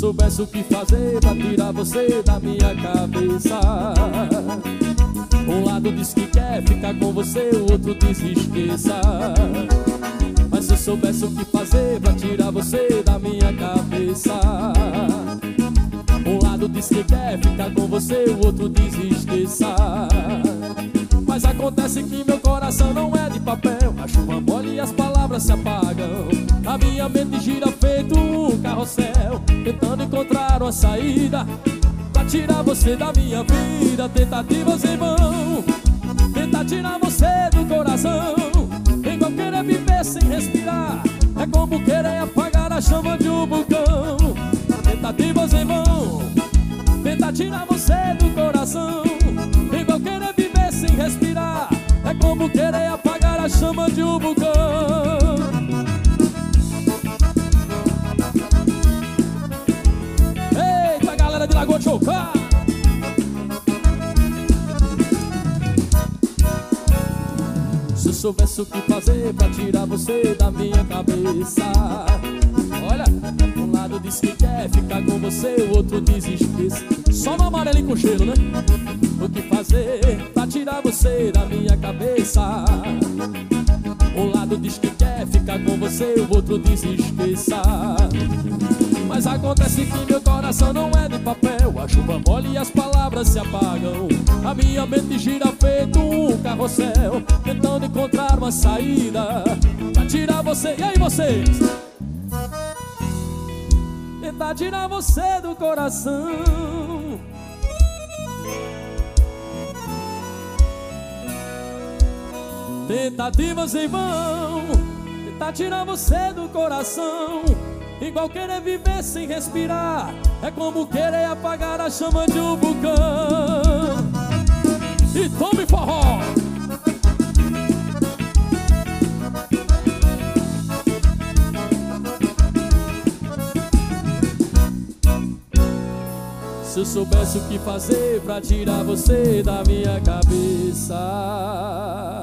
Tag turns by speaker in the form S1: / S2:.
S1: soubesse o que fazer pra tirar você da minha cabeça. Um lado diz que quer ficar com você, o outro diz esqueça. Mas se eu soubesse o que fazer pra tirar você da minha cabeça. Um lado diz que quer ficar com você, o outro diz esqueça. Mas acontece que meu coração não é de papel. A chuva molha e as palavras se apagam. A minha mente gira feito um carrossel, tentando encontrar uma saída pra tirar você da minha vida. Tentativas em vão, tentar tirar você do coração. Igual querer viver sem respirar, é como querer apagar a chama de um vulcão. Tentativas em vão, tentar tirar você do coração. Igual querer viver sem respirar, é como querer apagar a chama de um vulcão. Eita, galera de Lagoa de Chocá! Se eu soubesse o que fazer pra tirar você da minha cabeça. Olha, um lado diz que quer ficar com você, o outro diz esqueça. Só no amarelinho com cheiro, né? O que fazer pra tirar você da minha cabeça? Um lado diz que quer ficar com você, o outro diz esqueça. Mas acontece que meu coração não é de papel. A chuva molha e as palavras se apagam. A minha mente gira feito um carrossel, tentando encontrar uma saída pra tirar você. E aí vocês? Tentar tirar você do coração. Tentativas em vão, tentar tirar você do coração. Igual querer viver sem respirar, é como querer apagar a chama de um vulcão. E tome forró! Se eu soubesse o que fazer pra tirar você da minha cabeça.